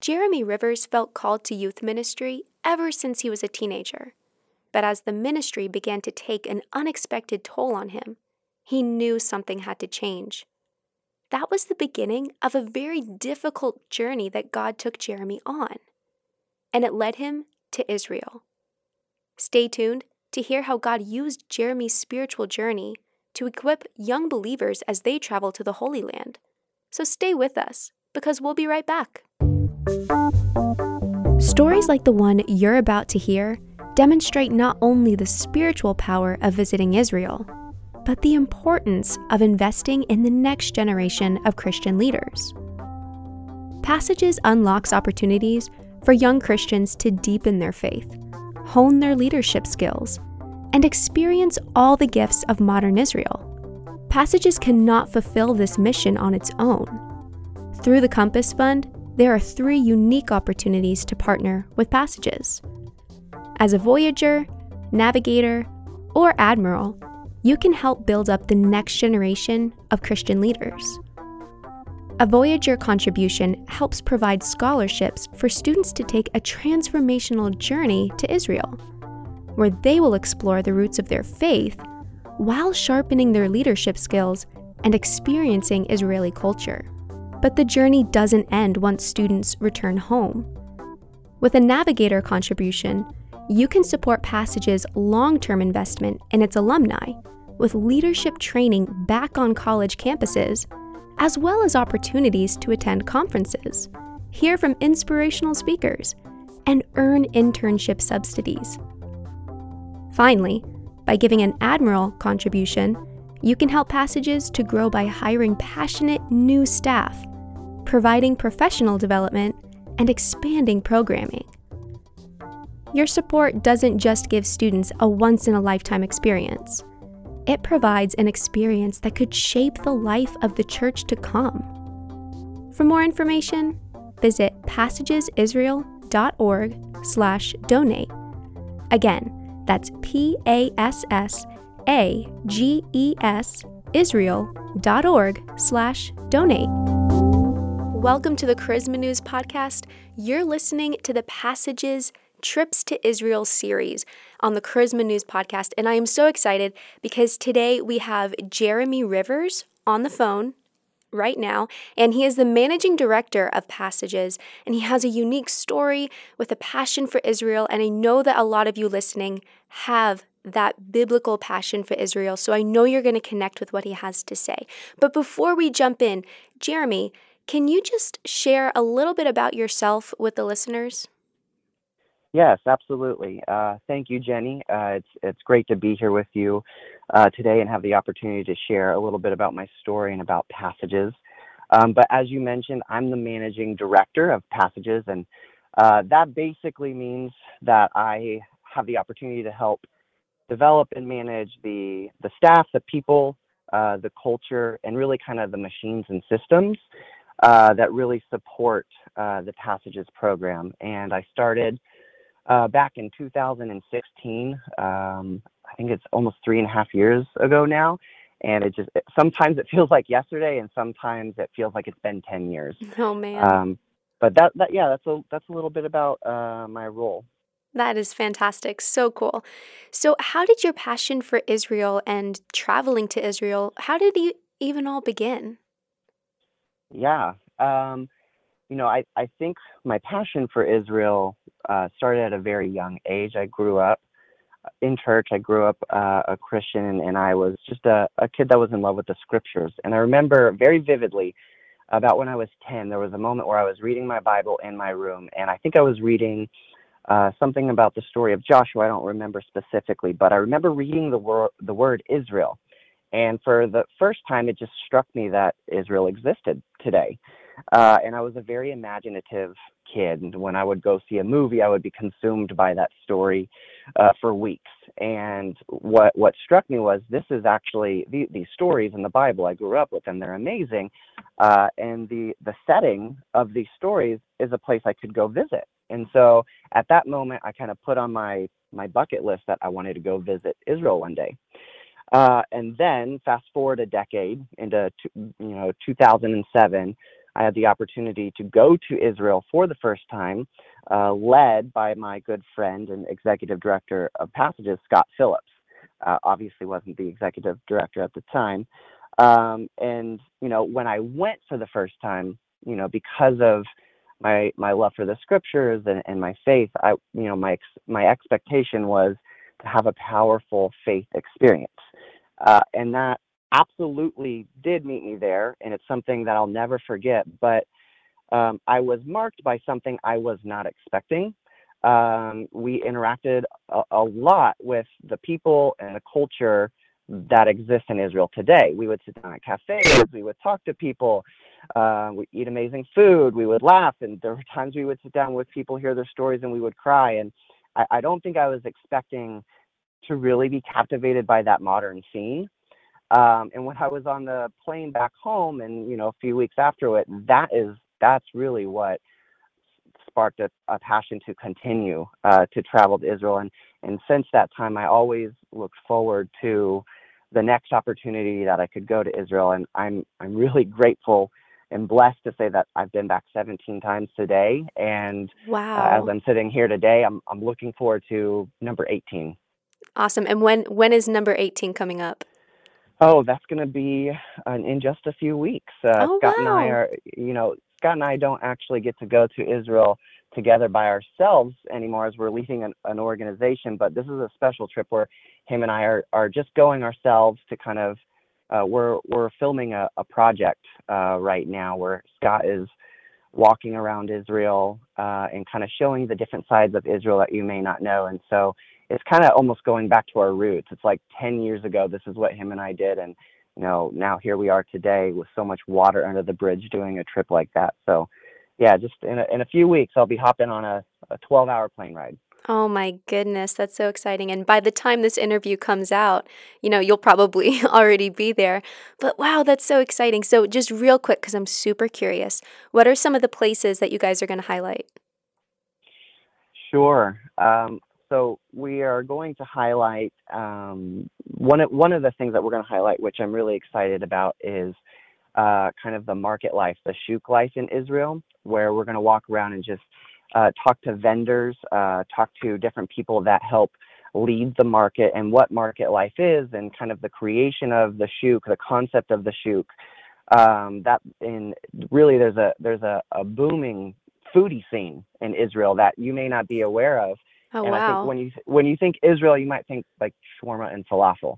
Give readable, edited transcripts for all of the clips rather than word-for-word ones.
Jeremy Rivers felt called to youth ministry ever since he was a teenager. But as the ministry began to take an unexpected toll on him, he knew something had to change. That was the beginning of a very difficult journey that God took Jeremy on, and it led him to Israel. Stay tuned to hear how God used Jeremy's spiritual journey to equip young believers as they travel to the Holy Land. So stay with us, because we'll be right back. Stories like the one you're about to hear demonstrate not only the spiritual power of visiting Israel, but the importance of investing in the next generation of Christian leaders. Passages unlocks opportunities for young Christians to deepen their faith, hone their leadership skills, and experience all the gifts of modern Israel. Passages cannot fulfill this mission on its own. Through the Compass Fund, there are 3 unique opportunities to partner with Passages. As a Voyager, Navigator, or Admiral, you can help build up the next generation of Christian leaders. A Voyager contribution helps provide scholarships for students to take a transformational journey to Israel, where they will explore the roots of their faith while sharpening their leadership skills and experiencing Israeli culture. But the journey doesn't end once students return home. With a Navigator contribution, you can support Passage's long-term investment in its alumni with leadership training back on college campuses, as well as opportunities to attend conferences, hear from inspirational speakers, and earn internship subsidies. Finally, by giving an Admiral contribution, you can help Passages to grow by hiring passionate new staff, providing professional development, and expanding programming. Your support doesn't just give students a once-in-a-lifetime experience. It provides an experience that could shape the life of the church to come. For more information, visit passagesisrael.org/donate. Again, that's PASSAGES Israel.org/donate. Welcome to the Charisma News Podcast. You're listening to the Passages Trips to Israel series on the Charisma News Podcast, and I am so excited because today we have Jeremy Rivers on the phone right now, and he is the managing director of Passages, and he has a unique story with a passion for Israel, and I know that a lot of you listening have that biblical passion for Israel, so I know you're going to connect with what he has to say. But before we jump in, Jeremy, can you just share a little bit about yourself with the listeners? Yes, absolutely. Thank you, Jenny. It's great to be here with you today and have the opportunity to share a little bit about my story and about Passages. But as you mentioned, I'm the managing director of Passages, and that basically means that I have the opportunity to help develop and manage the staff, the people, the culture, and really kind of the machines and systems that really support the Passages program. And I started back in 2016. I think it's almost 3.5 years ago now. And sometimes it feels like yesterday, and sometimes it feels like it's been 10 years. Oh man. But that's a little bit about my role. That is fantastic. So cool. So how did your passion for Israel and traveling to Israel, how did you even all begin? Yeah. I think my passion for Israel started at a very young age. I grew up in church. I grew up a Christian, and I was just a kid that was in love with the scriptures. And I remember very vividly about when I was 10, there was a moment where I was reading my Bible in my room, and I think I was reading something about the story of Joshua. I don't remember specifically, but I remember reading the word Israel. And for the first time, it just struck me that Israel existed today. And I was a very imaginative kid. And when I would go see a movie, I would be consumed by that story for weeks. And what struck me was this is actually these stories in the Bible. I grew up with them. They're amazing. And the setting of these stories is a place I could go visit. And so at that moment, I kind of put on my bucket list that I wanted to go visit Israel one day. And then fast forward a decade into 2007, I had the opportunity to go to Israel for the first time, led by my good friend and executive director of Passages, Scott Phillips. Obviously wasn't the executive director at the time. And, when I went for the first time, because of my love for the scriptures and my faith, my expectation was to have a powerful faith experience. And that absolutely did meet me there. And it's something that I'll never forget. But I was marked by something I was not expecting. We interacted a lot with the people and the culture that exists in Israel today. We would sit down at cafes, we would talk to people, we eat amazing food, we would laugh, and there were times we would sit down with people, hear their stories, and we would cry. And I don't think I was expecting to really be captivated by that modern scene. And when I was on the plane back home, and a few weeks after it, that's really what sparked a passion to continue to travel to Israel. And since that time, I always looked forward to the next opportunity that I could go to Israel. And I'm really grateful and blessed to say that I've been back 17 times today. And Wow. as I'm sitting here today, I'm looking forward to number 18. Awesome. And when is number 18 coming up? Oh, that's going to be in just a few weeks. Oh, Scott and I wow. are, Scott and I don't actually get to go to Israel together by ourselves anymore, as we're leading an organization. But this is a special trip where him and I are just going ourselves to kind of, we're filming a project right now where Scott is walking around Israel and kind of showing the different sides of Israel that you may not know. And so it's kind of almost going back to our roots. It's like 10 years ago, this is what him and I did. And, now here we are today with so much water under the bridge doing a trip like that. So yeah, just in a few weeks, I'll be hopping on a 12-hour plane ride. Oh my goodness, that's so exciting. And by the time this interview comes out, you'll probably already be there. But wow, that's so exciting. So just real quick, because I'm super curious, what are some of the places that you guys are going to highlight? Sure. So we are going to highlight one of the things that we're going to highlight, which I'm really excited about, is kind of the market life, the shuk life in Israel, where we're going to walk around and just talk to vendors, talk to different people that help lead the market and what market life is, and kind of the creation of the shuk, the concept of the shuk. Really there's a booming foodie scene in Israel that you may not be aware of. Oh, And I think wow. when you think Israel, you might think like shawarma and falafel,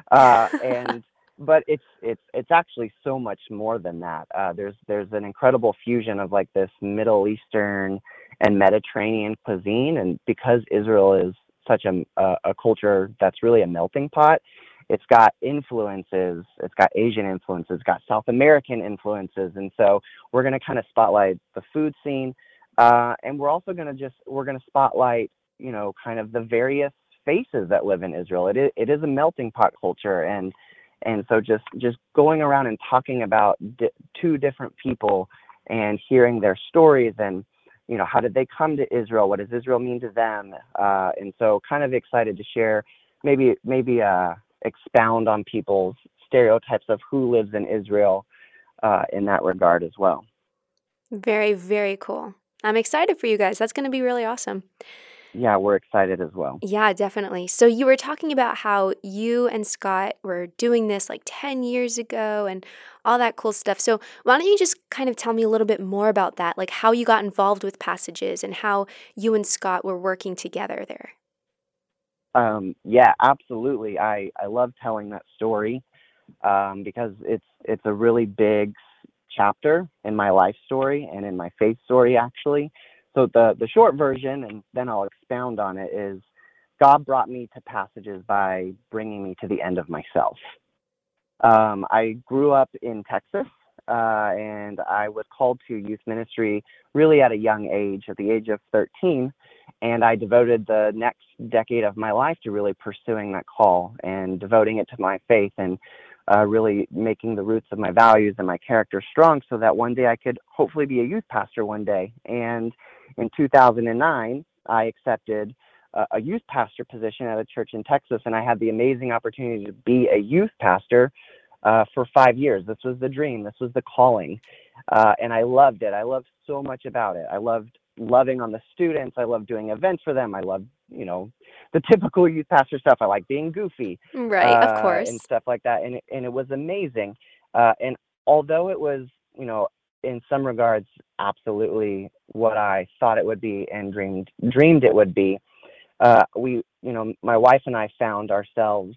but it's actually so much more than that. There's an incredible fusion of like this Middle Eastern and Mediterranean cuisine, and because Israel is such a culture that's really a melting pot, it's got influences, it's got Asian influences, it's got South American influences, and so we're going to kind of spotlight the food scene, and we're also going to spotlight kind of the various faces that live in Israel. It is a melting pot culture, and so just going around and talking about two different people and hearing their stories, and how did they come to Israel? What does Israel mean to them? And so kind of excited to share, maybe expound on people's stereotypes of who lives in Israel in that regard as well. Very, very cool. I'm excited for you guys. That's going to be really awesome. Yeah, we're excited as well. Yeah, definitely. So you were talking about how you and Scott were doing this like 10 years ago and all that cool stuff. So why don't you just kind of tell me a little bit more about that, like how you got involved with Passages and how you and Scott were working together there? Yeah, absolutely. I love telling that story because it's a really big chapter in my life story and in my faith story, actually. So the short version, and then I'll expound on it, is God brought me to Passages by bringing me to the end of myself. I grew up in Texas, and I was called to youth ministry really at a young age, at the age of 13, and I devoted the next decade of my life to really pursuing that call and devoting it to my faith, and really making the roots of my values and my character strong so that one day I could hopefully be a youth pastor one day. And in 2009, I accepted a youth pastor position at a church in Texas, and I had the amazing opportunity to be a youth pastor for 5 years. This was the dream. This was the calling. And I loved it. I loved so much about it. I loved loving on the students. I loved doing events for them. I loved, the typical youth pastor stuff. I like being goofy, Right, of and course. stuff like that. And it was amazing. And although it was, in some regards, absolutely what I thought it would be and dreamed it would be, my wife and I found ourselves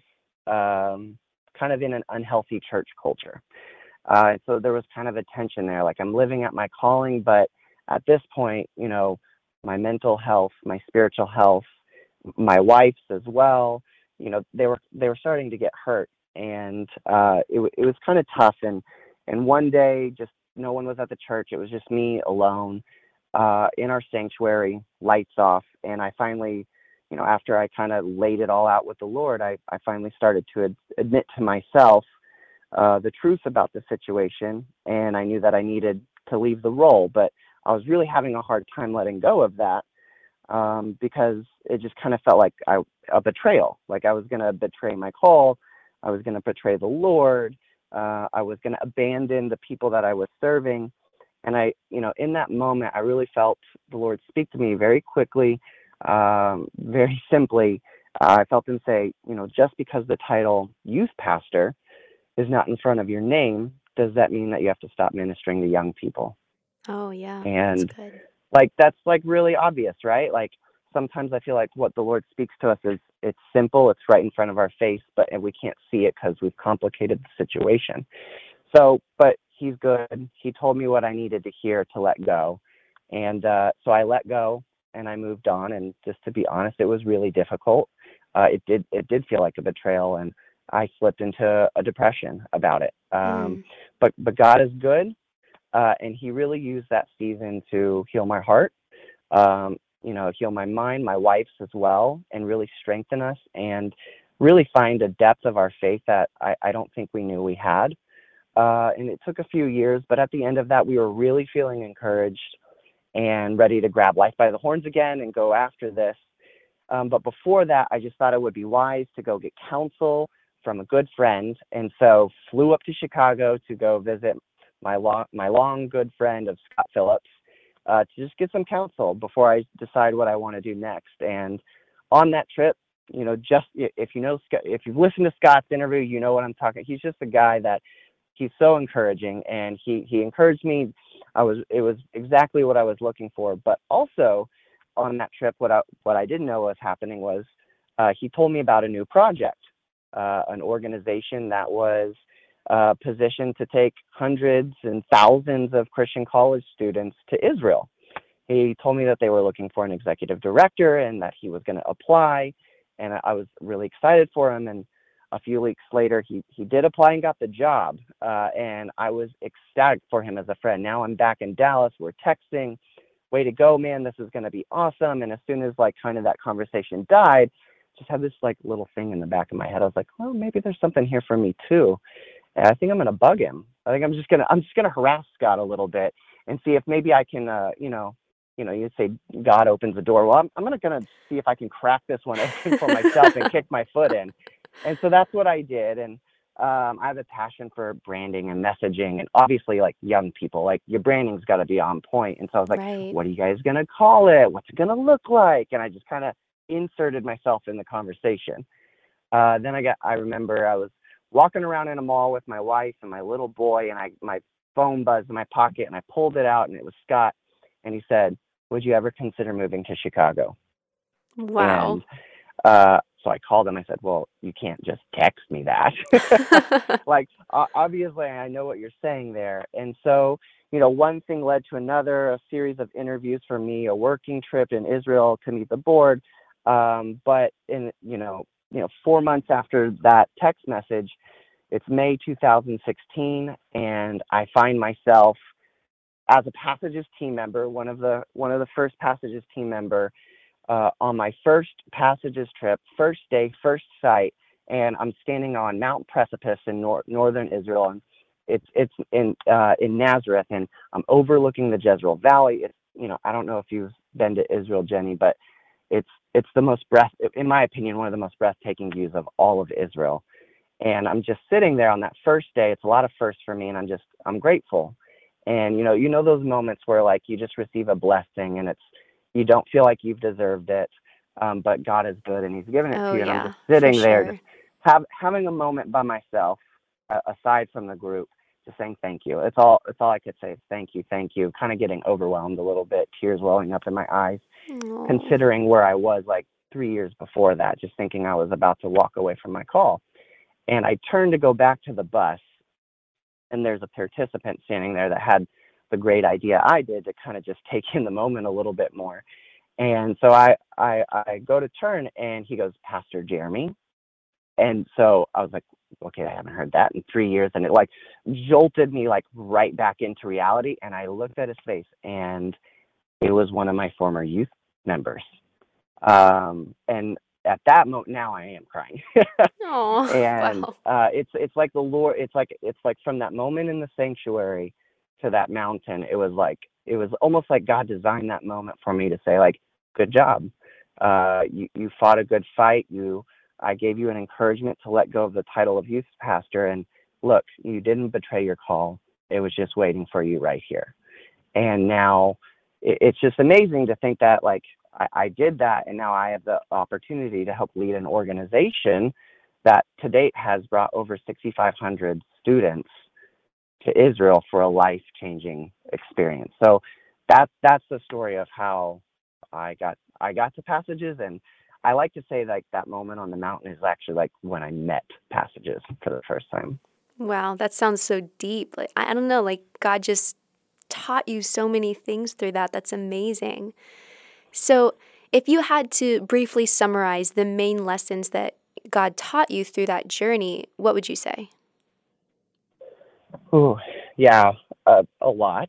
kind of in an unhealthy church culture. So there was kind of a tension there. Like, I'm living at my calling, but at this point, my mental health, my spiritual health, my wife's as well, they were starting to get hurt, and it was kind of tough. And one day, just no one was at the church. It was just me alone in our sanctuary, lights off, and I finally, after I kind of laid it all out with the Lord, I finally started to admit to myself the truth about the situation, and I knew that I needed to leave the role, but I was really having a hard time letting go of that, because it just kind of felt like a betrayal. Like I was going to betray my call. I was going to betray the Lord. I was going to abandon the people that I was serving. And in that moment, I really felt the Lord speak to me very quickly, very simply. I felt him say, just because the title youth pastor is not in front of your name, does that mean that you have to stop ministering to young people? Oh, yeah, that's And good. that's really obvious, right? Like, sometimes I feel like what the Lord speaks to us is, it's simple, it's right in front of our face, but we can't see it because we've complicated the situation. So, but he's good. He told me what I needed to hear to let go. And so I let go and I moved on. And just to be honest, it was really difficult. It did feel like a betrayal, and I slipped into a depression about it. Mm. But God is good. And he really used that season to heal my heart, heal my mind, my wife's as well, and really strengthen us and really find a depth of our faith that I don't think we knew we had. And it took a few years, but at the end of that, we were really feeling encouraged and ready to grab life by the horns again and go after this. But before that, I just thought it would be wise to go get counsel from a good friend. And so flew up to Chicago to go visit my long good friend of Scott Phillips, to just get some counsel before I decide what I want to do next. And on that trip, just if you've listened to Scott's interview, you know what I'm talking. He's just a guy that he's so encouraging, and he encouraged me. It was exactly what I was looking for. But also on that trip, what I didn't know was happening was, he told me about a new project, an organization that was positioned to take hundreds and thousands of Christian college students to Israel. He told me that they were looking for an executive director and that he was going to apply, and I was really excited for him. And a few weeks later, he did apply and got the job, and I was ecstatic for him as a friend. Now I'm back in Dallas. We're texting. Way to go, man. This is going to be awesome. And as soon as kind of that conversation died, just had this little thing in the back of my head. I was like, well, maybe there's something here for me too. And I think I'm going to bug him. I think I'm just going to harass Scott a little bit and see if maybe I can, you say God opens the door. Well, I'm going to see if I can crack this one open for myself and kick my foot in. And so that's what I did. And I have a passion for branding and messaging, and obviously young people, your branding's got to be on point. And so I was like, Right. what are you guys going to call it? What's it going to look like? And I just kind of inserted myself in the conversation. Then I remember I was walking around in a mall with my wife and my little boy, and my phone buzzed in my pocket, and I pulled it out, and it was Scott. And he said, would you ever consider moving to Chicago? Wow. And so I called him. I said, well, you can't just text me that. Obviously, I know what you're saying there. And so, one thing led to another, a series of interviews for me, a working trip in Israel to meet the board. But in, 4 months after that text message, it's May 2016, and I find myself as a Passages team member, one of the first Passages team member, on my first Passages trip, first day, first site, and I'm standing on Mount Precipice in northern Israel, and it's in Nazareth, and I'm overlooking the Jezreel Valley. It's, I don't know if you've been to Israel, Jenny, but it's the most in my opinion, one of the most breathtaking views of all of Israel. And I'm just sitting there on that first day. It's a lot of firsts for me, and I'm grateful. And those moments where like you just receive a blessing, and you don't feel like you've deserved it, but God is good and He's given it to Oh, you. And I'm yeah, just for sitting there, sure. just having a moment by myself, aside from the group, just saying thank you. It's all I could say is thank you, thank you. Kind of getting overwhelmed a little bit, tears welling up in my eyes, Oh, considering where I was like 3 years before that, just thinking I was about to walk away from my call. And I turned to go back to the bus, and there's a participant standing there that had the great idea I did to kind of just take in the moment a little bit more. And so I go to turn, and he goes, Pastor Jeremy. And so I was like, okay, I haven't heard that in 3 years. And it like jolted me like right back into reality. And I looked at his face, and it was one of my former youth members. And at that moment, now I am crying. oh, And wow. it's like the Lord, it's like from that moment in the sanctuary to that mountain, it was almost like God designed that moment for me to say like, good job. You fought a good fight. I gave you an encouragement to let go of the title of youth pastor, and look, you didn't betray your call. It was just waiting for you right here. And now it's just amazing to think that like I did that, and now I have the opportunity to help lead an organization that to date has brought over 6,500 students to Israel for a life-changing experience. So that's the story of how I got to Passages. And I like to say like that moment on the mountain is actually like when I met Passages for the first time. Wow, that sounds so deep. Like, I don't know, like God just taught you so many things through that. That's amazing. So, if you had to briefly summarize the main lessons that God taught you through that journey, what would you say? Ooh, yeah, a lot.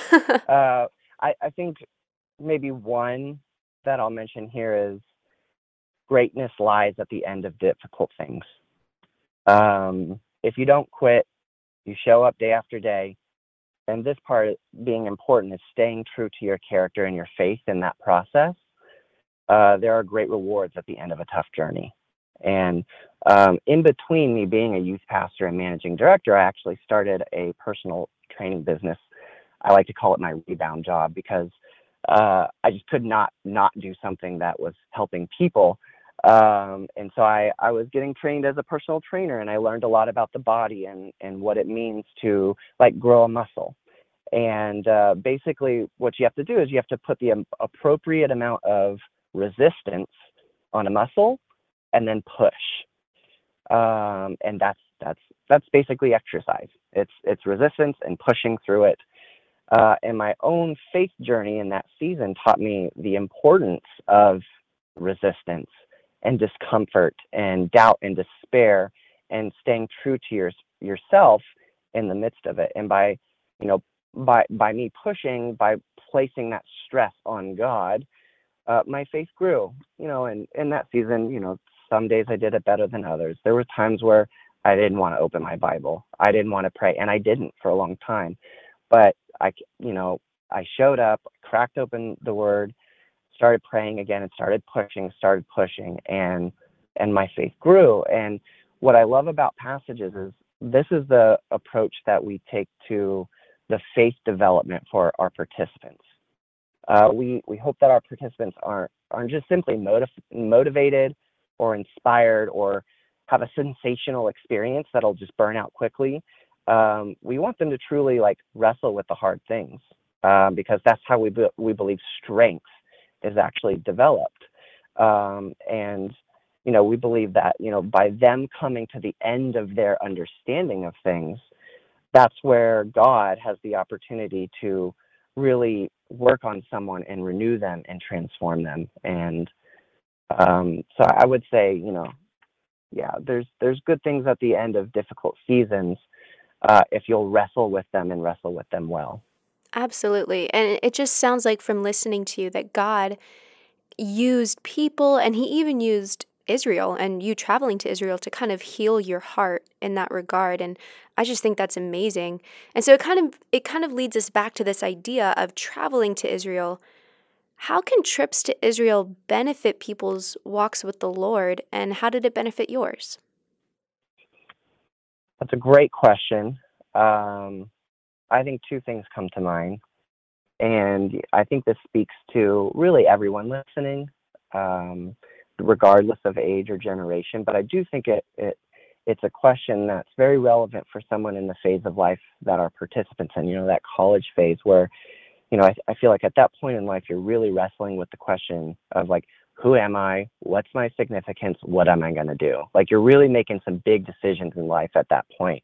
I think maybe one that I'll mention here is greatness lies at the end of difficult things. If you don't quit, you show up day after day. And this part being important is staying true to your character and your faith in that process. There are great rewards at the end of a tough journey. And in between me being a youth pastor and managing director, I actually started a personal training business. I like to call it my rebound job because I just could not do something that was helping people. And so I was getting trained as a personal trainer, and I learned a lot about the body and what it means to like grow a muscle. And basically what you have to do is you have to put the appropriate amount of resistance on a muscle and then push. And that's basically exercise. It's resistance and pushing through it. And my own faith journey in that season taught me the importance of resistance and discomfort and doubt and despair and staying true to yourself in the midst of it. And by me pushing, by placing that stress on God, my faith grew. And in that season, some days I did it better than others. There were times where I didn't want to open my Bible. I didn't want to pray, and I didn't for a long time. But I showed up, cracked open the Word, started praying again, and started pushing, and my faith grew. And what I love about Passages is this is the approach that we take to the faith development for our participants. We hope that our participants aren't just simply motivated or inspired or have a sensational experience that'll just burn out quickly. We want them to truly like wrestle with the hard things, because that's how we believe strength is actually developed. And we believe that by them coming to the end of their understanding of things, that's where God has the opportunity to really work on someone and renew them and transform them. And so I would say, yeah, there's good things at the end of difficult seasons, if you'll wrestle with them and wrestle with them well. Absolutely. And it just sounds like from listening to you that God used people and He even used Israel and you traveling to Israel to kind of heal your heart in that regard. And I just think that's amazing. And so it kind of leads us back to this idea of traveling to Israel. How can trips to Israel benefit people's walks with the Lord, and how did it benefit yours? That's a great question. I think two things come to mind, and I think this speaks to really everyone listening, um, regardless of age or generation. But I do think it's a question that's very relevant for someone in the phase of life that are participants in, that college phase where, I feel like at that point in life, you're really wrestling with the question of like, who am I? What's my significance? What am I going to do? Like you're really making some big decisions in life at that point.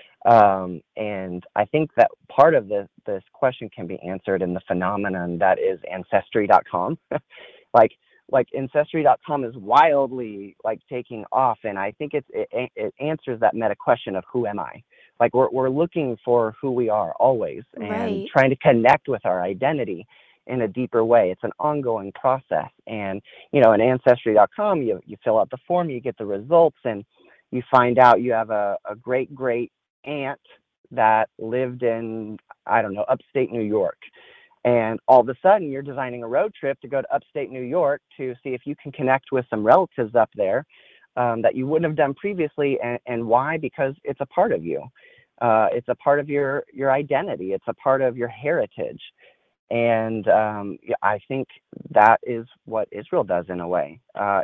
And I think that part of this question can be answered in the phenomenon that is Ancestry.com. like like Ancestry.com is wildly like taking off, and I think it answers that meta question of who am I? Like we're looking for who we are always, and Right. trying to connect with our identity in a deeper way. It's an ongoing process, and in Ancestry.com, you fill out the form, you get the results, and you find out you have a great great aunt that lived in, I don't know, upstate New York. And all of a sudden, you're designing a road trip to go to upstate New York to see if you can connect with some relatives up there that you wouldn't have done previously. And why? Because it's a part of you. It's a part of your identity. It's a part of your heritage. And yeah, I think that is what Israel does in a way.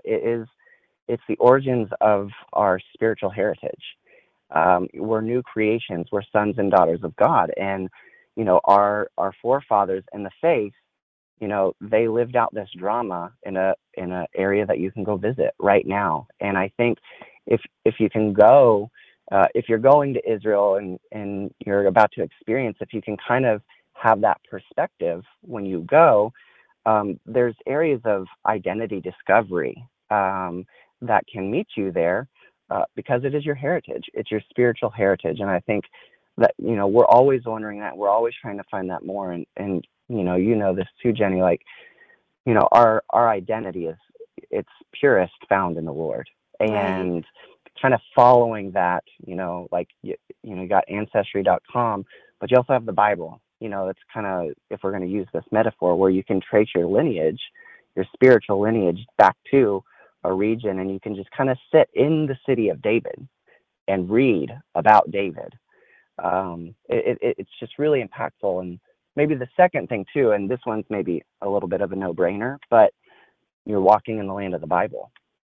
It's the origins of our spiritual heritage. We're new creations. We're sons and daughters of God. And our forefathers in the faith, they lived out this drama in a area that you can go visit right now. And I think if you can go, if you're going to Israel and you're about to experience, if you can kind of have that perspective when you go, there's areas of identity discovery that can meet you there because it is your heritage. It's your spiritual heritage. And I think that, we're always wondering that. We're always trying to find that more. And this too, Jenny, like, our identity it's purest found in the Lord. Right. And kind of following that, like, you got Ancestry.com, but you also have the Bible. It's kind of, if we're going to use this metaphor, where you can trace your lineage, your spiritual lineage back to a region, and you can just kind of sit in the city of David and read about David. It's just really impactful. And maybe the second thing too, and this one's maybe a little bit of a no-brainer, but you're walking in the land of the Bible.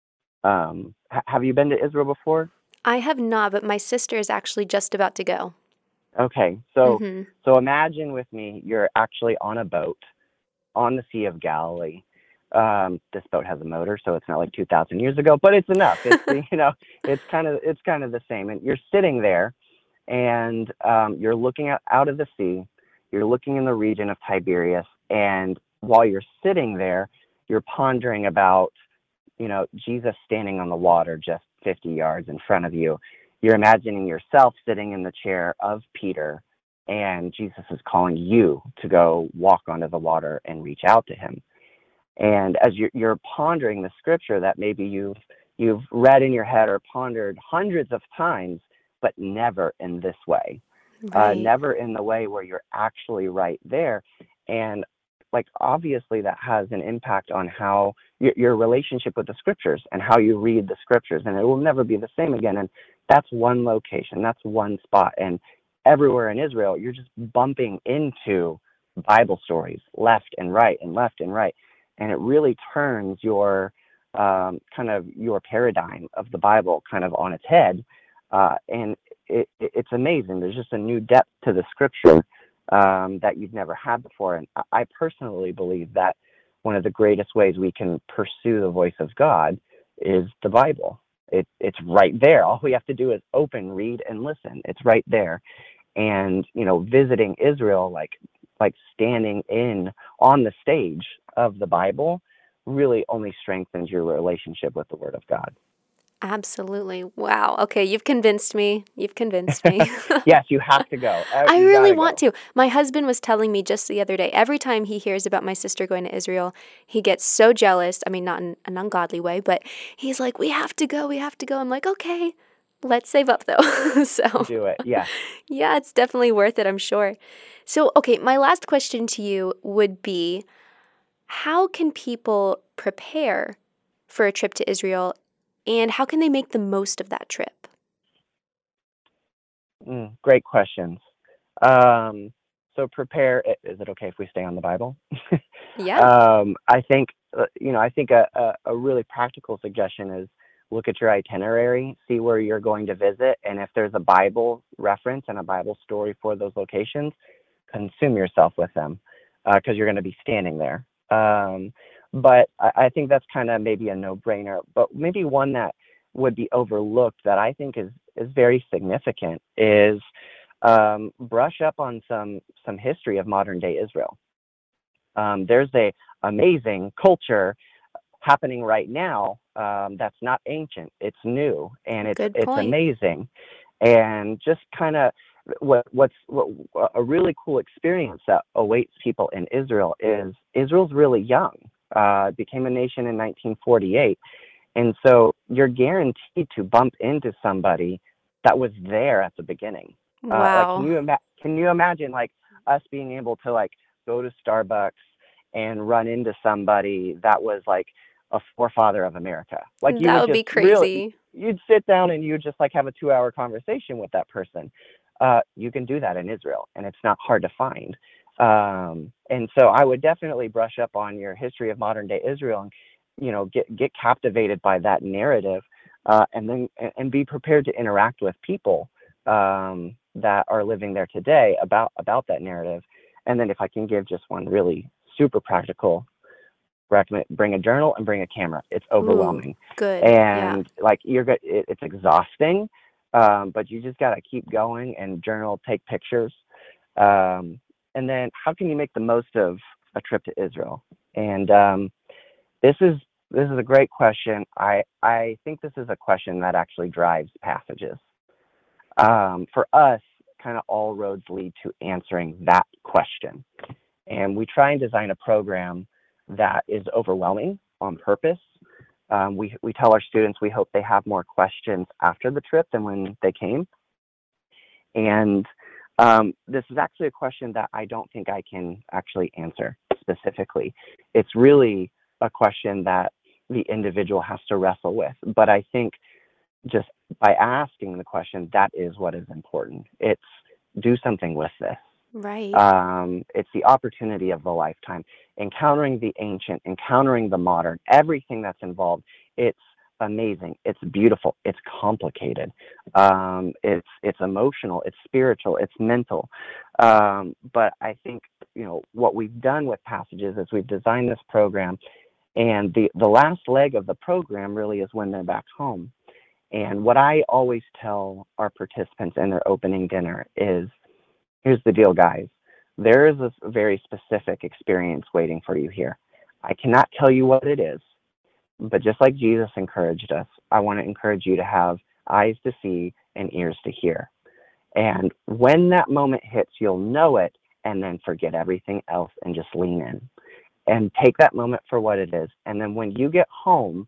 Have you been to Israel before? I have not, but my sister is actually just about to go. Okay, so Mm-hmm. imagine with me, you're actually on a boat on the Sea of Galilee. This boat has a motor, so it's not like 2,000 years ago, but it's enough. It's it's kind of the same. And you're sitting there, and you're looking out of the sea. You're looking in the region of Tiberias, and while you're sitting there, you're pondering about Jesus standing on the water just 50 yards in front of you. You're imagining yourself sitting in the chair of Peter, and Jesus is calling you to go walk onto the water and reach out to him. And as you're pondering the scripture that maybe you've read in your head or pondered hundreds of times, but never in this way, Right. never in the way where you're actually right there. And like, obviously that has an impact on how your relationship with the scriptures and how you read the scriptures, and it will never be the same again. And that's one location, that's one spot. And everywhere in Israel, you're just bumping into Bible stories left and right and left and right. And it really turns your kind of your paradigm of the Bible kind of on its head. And it's amazing. There's just a new depth to the scripture that you've never had before. And I personally believe that one of the greatest ways we can pursue the voice of God is the Bible. It's right there. All we have to do is open, read, and listen. It's right there. And, visiting Israel, like standing on the stage of the Bible, really only strengthens your relationship with the Word of God. Absolutely. Wow. Okay, you've convinced me. You've convinced me. Yes, you have to go. I You really gotta want go. to. My husband was telling me just the other day, every time he hears about my sister going to Israel, he gets so jealous. I mean, not in an ungodly way, but he's like, we have to go. We have to go. I'm like, okay, let's save up though. So, Do it. Yes. yeah, it's definitely worth it, I'm sure. So, okay, my last question to you would be, how can people prepare for a trip to Israel, and how can they make the most of that trip? Great questions. So prepare. Is it okay if we stay on the Bible? Yeah. I think, I think a really practical suggestion is look at your itinerary, see where you're going to visit, and if there's a Bible reference and a Bible story for those locations, consume yourself with them because you're going to be standing there. But I think that's kind of maybe a no-brainer. But maybe one that would be overlooked that I think is very significant is brush up on some history of modern day Israel. There's a amazing culture happening right now that's not ancient, it's new, and Good it's point. amazing. And just kind of what's a really cool experience that awaits people in Israel is Israel's really young. It became a nation in 1948, and so you're guaranteed to bump into somebody that was there at the beginning. Like, Wow. can you imagine like us being able to like go to Starbucks and run into somebody that was like a forefather of America? Like you That would would just be really, crazy. you'd sit down and you would just like have a 2 hour conversation with that person. You can do that in Israel, and it's not hard to find. And so I would definitely brush up on your history of modern day Israel and, get captivated by that narrative, and then and be prepared to interact with people that are living there today about that narrative. And then if I can give just one really super practical recommend, bring a journal and bring a camera. It's Ooh, overwhelming, good. Yeah. and like it's exhausting, but you just got to keep going and journal, take pictures. And then how can you make the most of a trip to Israel? And this is a great question. I think this is a question that actually drives passages. For us, kind of all roads lead to answering that question. And we try and design a program that is overwhelming on purpose. We tell our students we hope they have more questions after the trip than when they came. And this is actually a question that I don't think I can actually answer specifically. It's really a question that the individual has to wrestle with. But I think just by asking the question, that is what is important. It's do something with this. Right. It's the opportunity of the lifetime, encountering the ancient, encountering the modern, everything that's involved. It's amazing. It's beautiful. It's complicated. It's emotional. It's spiritual. It's mental. But I think, what we've done with Passages is we've designed this program, and the last leg of the program really is when they're back home. And what I always tell our participants in their opening dinner is, here's the deal, guys. There is a very specific experience waiting for you here. I cannot tell you what it is, but just like Jesus encouraged us, I want to encourage you to have eyes to see and ears to hear. And when that moment hits, you'll know it, and then forget everything else and just lean in and take that moment for what it is. And then when you get home,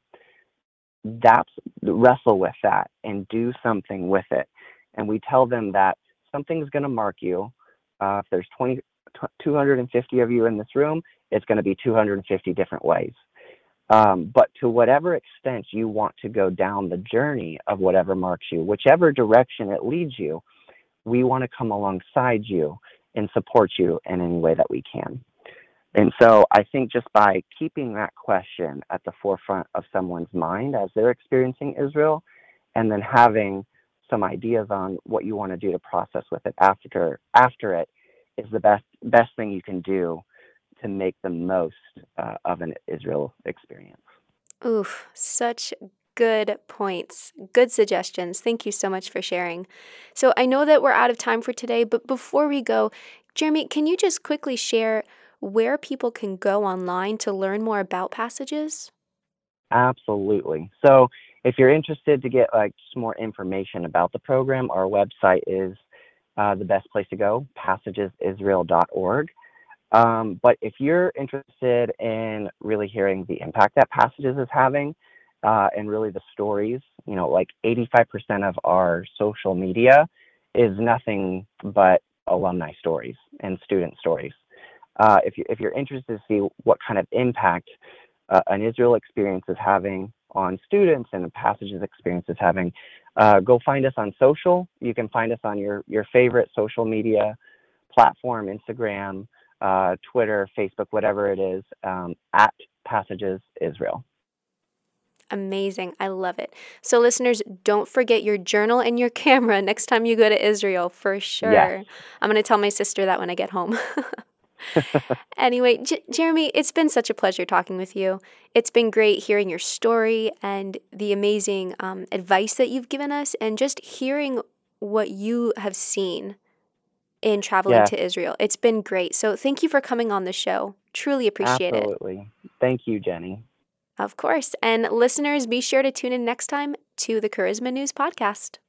wrestle with that and do something with it. And we tell them that something's going to mark you. If there's 250 of you in this room, it's going to be 250 different ways. But to whatever extent you want to go down the journey of whatever marks you, whichever direction it leads you, we want to come alongside you and support you in any way that we can. And so I think just by keeping that question at the forefront of someone's mind as they're experiencing Israel, and then having some ideas on what you want to do to process with it after it, is the best thing you can do to make the most of an Israel experience. Oof, such good points. Good suggestions. Thank you so much for sharing. So I know that we're out of time for today, but before we go, Jeremy, can you just quickly share where people can go online to learn more about Passages? Absolutely. So if you're interested to get just more information about the program, our website is the best place to go, passagesisrael.org. But if you're interested in really hearing the impact that Passages is having, and really the stories, 85% of our social media is nothing but alumni stories and student stories. If you're interested to see what kind of impact an Israel experience is having on students and the Passages experience is having, go find us on social. You can find us on your favorite social media platform, Instagram, Twitter, Facebook, whatever it is, at Passages Israel. Amazing. I love it. So listeners, don't forget your journal and your camera next time you go to Israel, for sure. Yes. I'm going to tell my sister that when I get home. Anyway, Jeremy, it's been such a pleasure talking with you. It's been great hearing your story and the amazing advice that you've given us, and just hearing what you have seen in traveling Yes, to Israel. It's been great. So thank you for coming on the show. Truly appreciate it. absolutely. Thank you, Jenny. Of course. And listeners, be sure to tune in next time to the Charisma News Podcast.